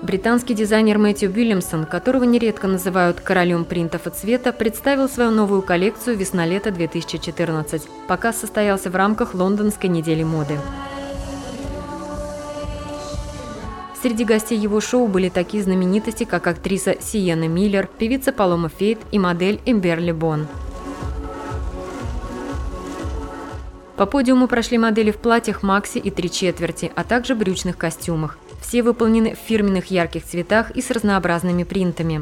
Британский дизайнер Мэтью Уильямсон, которого нередко называют королем принтов и цвета, представил свою новую коллекцию «Весна-лето 2014». Показ состоялся в рамках Лондонской недели моды. Среди гостей его шоу были такие знаменитости, как актриса Сиенна Миллер, певица Палома Фейт и модель Эмберли Бон. По подиуму прошли модели в платьях макси и 3/4, а также брючных костюмах. Все выполнены в фирменных ярких цветах и с разнообразными принтами.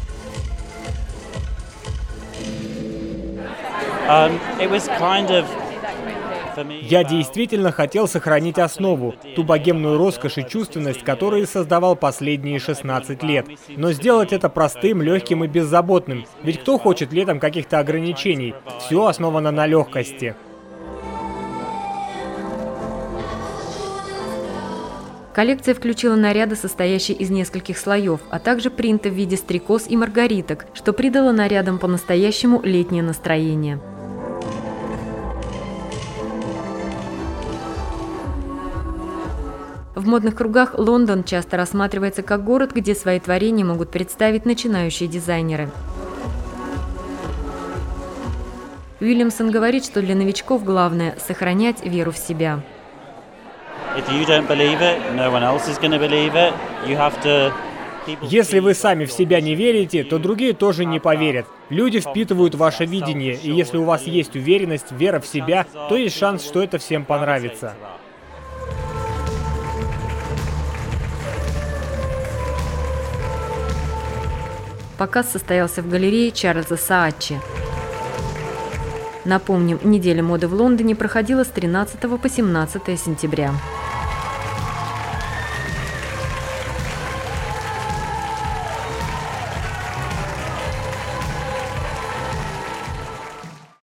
Я действительно хотел сохранить основу, ту богемную роскошь и чувственность, которую создавал последние 16 лет. Но сделать это простым, легким и беззаботным. Ведь кто хочет летом каких-то ограничений? Все основано на легкости. Коллекция включила наряды, состоящие из нескольких слоев, а также принты в виде стрекоз и маргариток, что придало нарядам по-настоящему летнее настроение. В модных кругах Лондон часто рассматривается как город, где свои творения могут представить начинающие дизайнеры. Уильямсон говорит, что для новичков главное – сохранять веру в себя. Если вы сами в себя не верите, то другие тоже не поверят. Люди впитывают ваше видение, и если у вас есть уверенность, вера в себя, то есть шанс, что это всем понравится. Показ состоялся в галерее Чарльза Саачи. Напомним, неделя моды в Лондоне проходила с 13 по 17 сентября.